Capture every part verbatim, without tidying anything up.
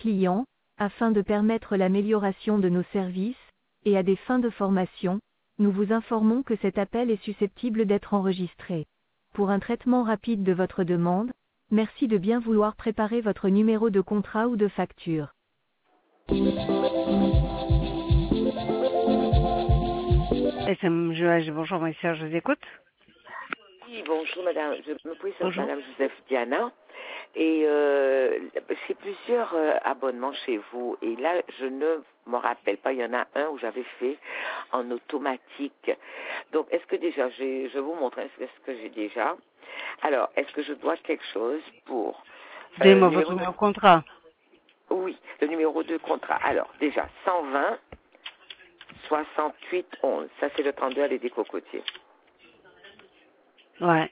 clients, afin de permettre l'amélioration de nos services, et à des fins de formation, nous vous informons que cet appel est susceptible d'être enregistré. Pour un traitement rapide de votre demande, merci de bien vouloir préparer votre numéro de contrat ou de facture. S M G H, bonjour, ma sœur, je vous écoute. Oui, bonjour madame, je me prie sur Bonjour. madame Joseph Diana et euh, j'ai plusieurs euh, abonnements chez vous et là je ne me rappelle pas, il y en a un où j'avais fait en automatique. Donc est-ce que déjà, j'ai, je vais vous montrer ce que j'ai déjà. Alors, est-ce que je dois quelque chose pour euh, Donnez-moi votre numéro de... numéro de contrat. Oui, le numéro de contrat. Alors déjà, cent vingt soixante-huit onze, ça c'est le trente-deux à l'Édé Cocotier. Ouais.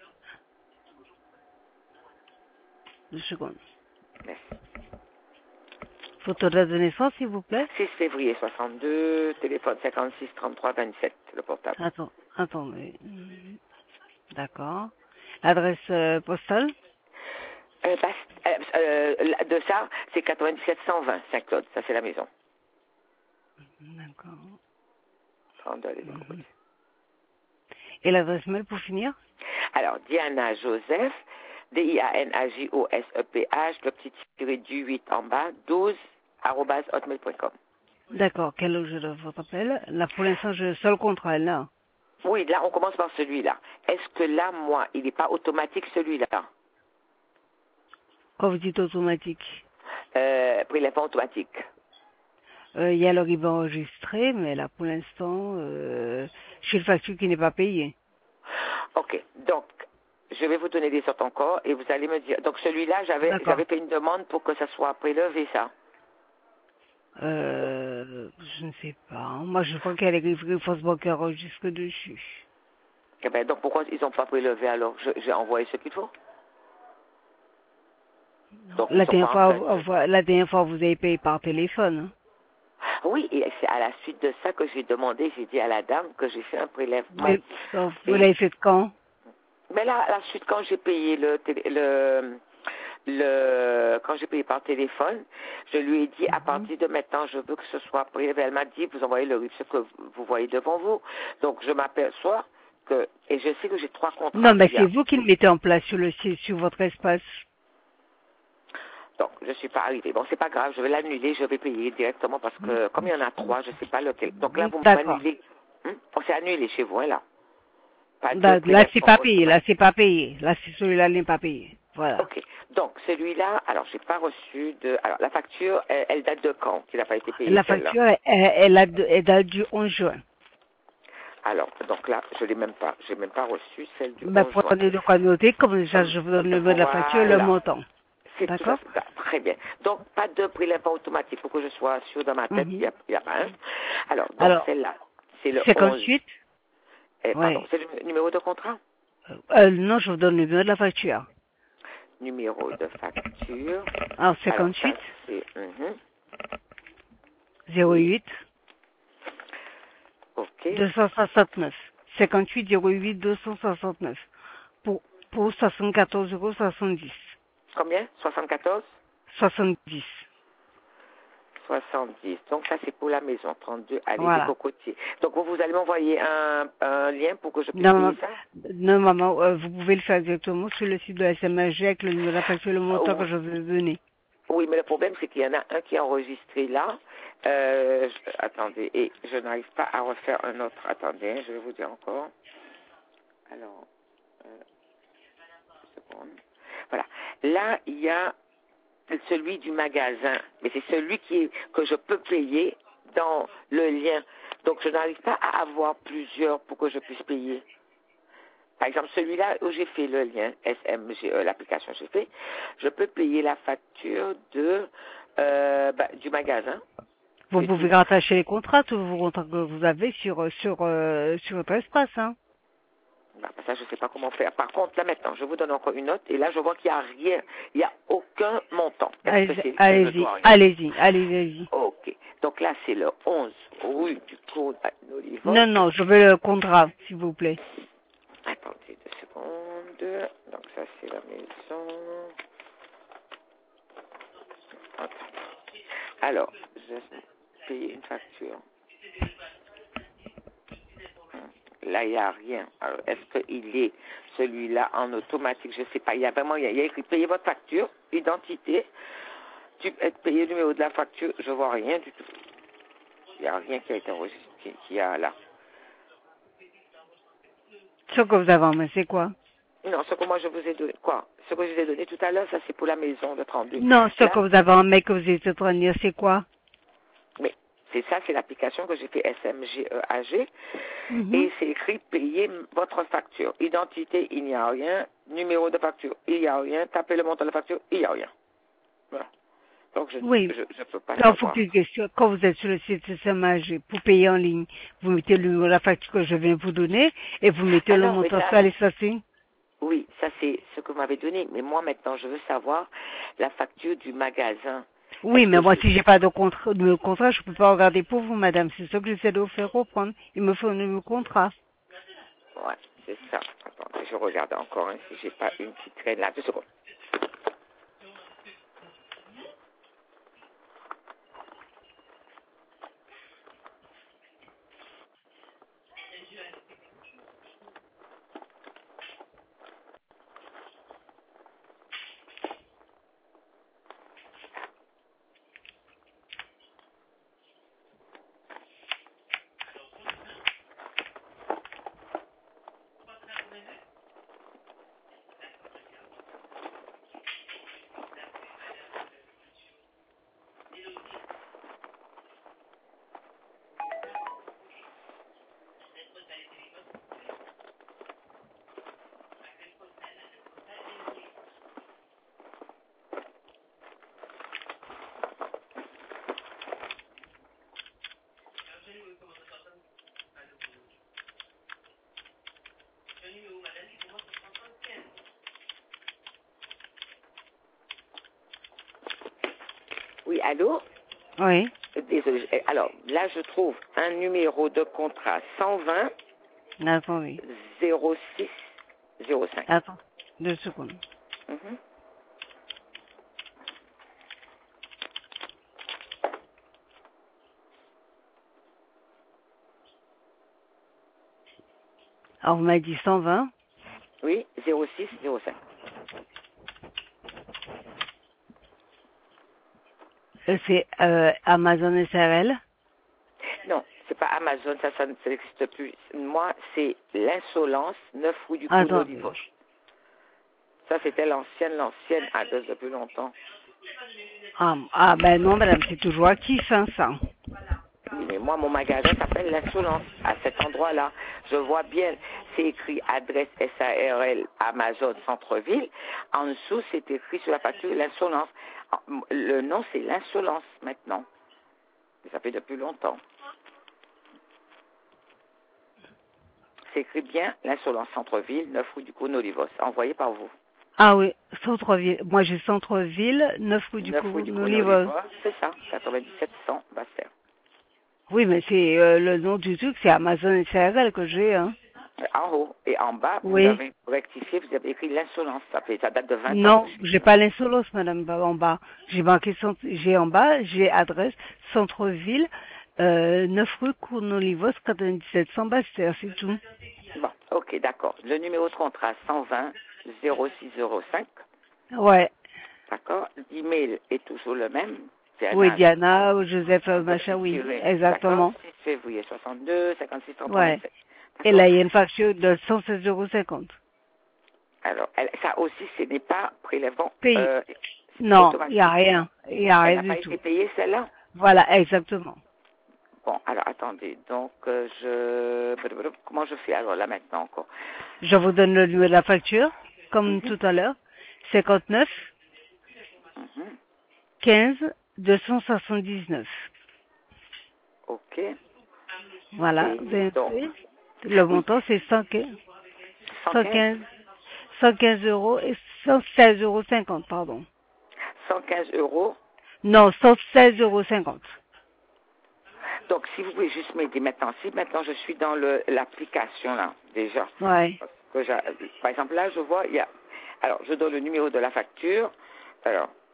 Deux secondes. Merci. Photo de date de naissance, s'il vous plaît. six février soixante-deux, téléphone cinquante-six trente-trois vingt-sept, le portable. Attends, attendez. D'accord. Adresse euh, postale. Euh, bah, euh, euh, de ça, c'est quatre-vingt-dix-sept cent vingt, Saint-Claude, ça c'est la maison. D'accord. trente-deux à l'Édé Mhm. Cocotier. Et l'adresse mail pour finir. Alors, Diana Joseph, D I A N A J O S E P H, le petit tiré du huit en bas, douze, arobase hotmail point com. D'accord. Quel est l'objet de votre appel? Là, pour l'instant, j'ai le seul contrat, là. Oui, là, on commence par celui-là. Est-ce que là, moi, il n'est pas automatique celui-là? Quand vous dites automatique, euh, Prélèvement automatique. euh, il y a le riban enregistré, mais là, pour l'instant, euh, j'ai une facture qui n'est pas payée. Ok, donc, je vais vous donner des sortes encore et vous allez me dire. Donc, celui-là, j'avais, D'accord. j'avais fait une demande pour que ça soit prélevé, ça. Euh, je ne sais pas. Moi, je crois qu'il y a les griffes fausses bancaires jusque dessus. Eh ben, donc, pourquoi ils n'ont pas prélevé alors? Je- J'ai envoyé ce qu'il faut. Donc, ils La sont pas dernière en fois, train on de... voit- la dernière fois, vous avez payé par téléphone. Oui, et c'est à la suite de ça que j'ai demandé, j'ai dit à la dame que j'ai fait un prélèvement. Mais, donc, vous Et, l'avez fait quand? mais là, à la suite, quand j'ai payé le, télé- le, le, quand j'ai payé par téléphone, je lui ai dit, à Mhm. partir de maintenant, je veux que ce soit prélevé. Elle m'a dit, vous envoyez le ce que vous voyez devant vous. Donc, je m'aperçois que, et je sais que j'ai trois Non, contrats. mais Il y c'est a, vous qui le mettez en place sur le site, sur votre espace. donc, je ne suis pas arrivée. Bon, c'est pas grave, je vais l'annuler, je vais payer directement parce que, comme il y en a trois, je ne sais pas lequel. Donc là, vous D'accord. m'annulez. Hum? On s'est annulé chez vous, hein, là. Pas de Là, là, c'est prélèvement pas payé. Là, automatique. c'est pas payé. Là, c'est celui-là n'est pas payé. Voilà. Ok. Donc, celui-là, alors, j'ai pas reçu de... Alors, la facture, elle, elle date de quand qu'il n'a pas été payé, La celle-là? facture, elle, elle, a de- elle date du onze juin. Alors, donc là, je l'ai même pas. J'ai même pas reçu celle du Ben, onze juin. prenez de quoi noter, comme ça, Hum, je vous donne le numéro de la facture, le Voilà. montant. C'est tout à D'accord? fait ça. Très bien. Donc, pas de prélèvement automatique pour que je sois sûr dans ma tête, il Mhm. n'y a, il y a pas un. Alors, donc, Alors, celle-là, c'est le onze. cinquante-huit. Eh, pardon, Ouais. c'est le numéro de contrat? Euh, non, je vous donne le numéro de la facture. Numéro de facture. Alors, Alors, ça, cinquante-huit, c'est... mhm. zéro Oui. huit, OK. deux cent soixante-neuf. cinquante-huit, zéro huit, deux cent soixante-neuf. Pour, pour soixante-quatorze euros soixante-dix. Combien? soixante-quatorze? soixante-dix. soixante-dix. Donc, ça, c'est pour la maison. trente-deux, allée des Voilà. Cocotiers. Donc, vous, vous allez m'envoyer un, un lien pour que je puisse payer Non, ça? non, maman, euh, vous pouvez le faire directement sur le site de la S M H G avec le numéro de la facture et le montant que Euh, je vous ai donné. Oui, mais le problème, c'est qu'il y en a un qui est enregistré là. Euh, je- attendez, et je n'arrive pas à refaire un autre. Attendez, hein, je vais vous dire encore. Alors, euh, une seconde. Voilà. Là, il y a celui du magasin, mais c'est celui qui est, que je peux payer dans le lien. Donc, je n'arrive pas à avoir plusieurs pour que je puisse payer. Par exemple, celui-là où j'ai fait le lien S M G E, l'application j'ai fait, je peux payer la facture de euh, bah, du magasin. Vous pouvez J'utilise- rattacher les contrats, tous vos contrats que vous avez sur, euh, sur, euh, sur votre espace, hein. bah, ça, je ne sais pas comment faire. Par contre, là maintenant, je vous donne encore une note et là, je vois qu'il n'y a rien, il n'y a aucun montant. Est-ce que Allez-y, c'est que je allez-y, dois rien? allez-y, allez-y, allez-y. Ok. Donc là, c'est le onze rue du Côte à Non, Nolivok. non, je veux le contrat, s'il vous plaît. Attendez deux secondes. Donc ça, c'est la maison. Attends. Alors, je vais payer une facture. Là, il n'y a rien. Alors, est-ce qu'il est celui-là en automatique? Je ne sais pas. Il y a vraiment, il y a, il y a écrit payer votre facture, identité, tu payer le numéro de la facture. Je ne vois rien du tout. Il n'y a rien qui a été enregistré, qui a là. Ce que vous avez en main, c'est quoi? Non, ce que moi je vous ai donné, quoi? Ce que je vous ai donné tout à l'heure, ça c'est pour la maison de trente-deux. Non, ce Là, que vous avez en main que vous êtes en train de dire, c'est quoi? mais c'est ça, c'est l'application que j'ai fait S M G E A G. Mm-hmm. Et c'est écrit payer votre facture. Identité, il n'y a rien. Numéro de facture, il n'y a rien. Tapez le montant de la facture, il n'y a rien. Voilà. Donc je ne Oui. je, je peux pas Alors, faut savoir. que question, quand vous êtes sur le site S M A G pour payer en ligne, vous mettez le numéro de la facture que je viens vous donner et vous mettez Ah le non, mais montant ça, sur les statuts. oui, ça c'est ce que vous m'avez donné. Mais moi maintenant, je veux savoir la facture du magasin. Oui, Est-ce mais que moi, je... si j'ai pas de contrat, de contrat, je peux pas regarder pour vous, madame. C'est ça que j'essaie de vous faire comprendre. Il me faut un numéro de contrat. Ouais, c'est ça. Attendez, je regarde encore hein, si j'ai pas une petite traîne là. Deux secondes. Oui, allô? Oui. Désolé. Alors, là, je trouve un numéro de contrat cent vingt Attendez. zéro six zéro cinq. Attends. Deux secondes. Mhm. Alors, vous m'avez dit cent vingt. Oui, zéro six zéro cinq. Euh, C'est euh, Amazon S R L. Non, c'est pas Amazon, ça, ça n'existe plus. Moi, c'est l'Insolence, neuf rue du Cours Attendez. d'Olivoche. Ça, c'était l'ancienne, l'ancienne adresse depuis longtemps. Ah, ah, ben non, madame, c'est toujours actif, hein, ça. Oui, mais moi, mon magasin s'appelle l'Insolence, à cet endroit-là. Je vois bien, c'est écrit adresse S A R L Amazon Centre-Ville. En dessous, c'est écrit sur la facture l'Insolence. Le nom, c'est l'Insolence maintenant. Ça fait depuis longtemps. C'est écrit bien l'Insolence Centre-Ville, neuf rue du Cône Olivos, envoyé par vous. Ah oui, Centre-Ville. Moi, j'ai Centre-Ville, neuf rue du neuf rue du Cône Olivos. Olivos, c'est ça, quatre-vingt-dix-sept cents Basser. Oui, mais c'est euh, le nom du truc, c'est Amazon S R L que j'ai, hein. En haut et en bas, Oui. vous avez rectifié, vous avez écrit l'insolence. Ça fait, ça date de vingt ans. Non, j'ai pas l'insolence, madame, en bas. J'ai marqué, cent- j'ai en bas, j'ai adresse Centre-Ville, euh, neuf rue Cournolivos, quatre-vingt-dix-sept cents Bastère, c'est tout. Bon, ok, d'accord. Le numéro de contrat cent vingt zéro six zéro cinq. Ouais. D'accord. L'email est toujours le même. Oui, Diana. Diana, ou Joseph, euh, machin, oui, exactement. six février soixante-deux, cinquante-six trente Ouais. vingt-sept. Et là, il y a une facture de cent seize euros cinquante. Alors, elle, ça aussi, ce n'est pas prélèvement Pays. euh, Non, automatique. il n'y a rien. Il n'y a Elle rien n'a pas du tout. été payée, celle-là? Voilà, exactement. Bon, alors attendez. Donc, euh, je... Comment je fais alors là maintenant encore? Je vous donne le numéro de la facture, comme Mhm. tout à l'heure. cinquante-neuf, Mhm. quinze, deux cent soixante-dix-neuf. Ok. Voilà, Et vous avez donc, fait. Le oui, montant, c'est cent quinze, cent cent quinze, quinze, cent quinze euros et cent seize euros cinquante, pardon. cent quinze euros. Non, cent seize euros cinquante. Donc, si vous pouvez juste m'aider maintenant, si maintenant je suis dans le l'application là, déjà, Ouais. parce que j'ai- par exemple là, je vois, il y a, alors je donne le numéro de la facture, alors,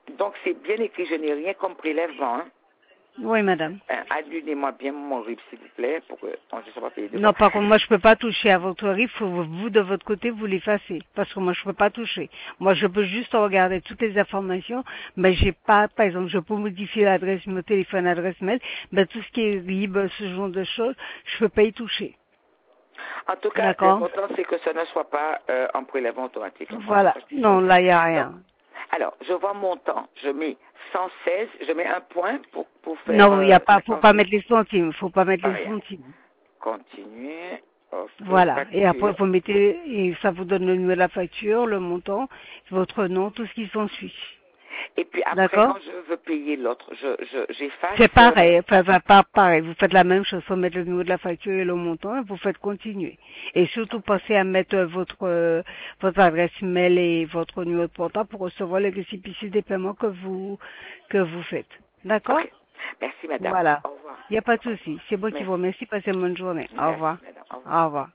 Donc, c'est bien écrit, je n'ai rien comme prélèvement. Hein. Oui, madame. Euh, Annulez-moi bien mon R I B, s'il vous plaît, pour que on ne soit pas payé de Non, par contre, moi, je peux pas toucher à votre R I B. Faut vous, de votre côté, vous l'effacez. Parce que moi, je peux pas toucher. Moi, je peux juste regarder toutes les informations, mais j'ai pas, par exemple, je peux modifier l'adresse, mon téléphone, l'adresse mail, mais tout ce qui est R I B, ce genre de choses, je peux pas y toucher. En tout cas, l'important, c'est que ça ne soit pas euh, en prélèvement automatique. Voilà. Non, là, il n'y a rien. Donc, alors, je vois mon temps. Je mets cent seize, je mets un point pour, pour faire... Non, il y a pas, faut euh, pas mettre les centimes. faut pas mettre les rien. centimes. Continuer. Okay, voilà. facture. Et après, vous mettez, et ça vous donne le numéro de la facture, le montant, votre nom, tout ce qui s'ensuit. Et puis après, quand je veux payer l'autre, je, je, j'efface. C'est pareil, enfin, pas pareil. Vous faites la même chose. Faut mettre le numéro de la facture et le montant, et vous faites continuer. Et surtout, pensez à mettre votre, euh, votre adresse mail et votre numéro de portable pour recevoir les récépissés des paiements que vous, que vous faites. D'accord? Okay. Merci, madame. Voilà. Au revoir. Il n'y a pas de souci. C'est moi qui vous remercie. Passez une bonne journée. Merci, Au revoir. Madame. Au revoir. Au revoir.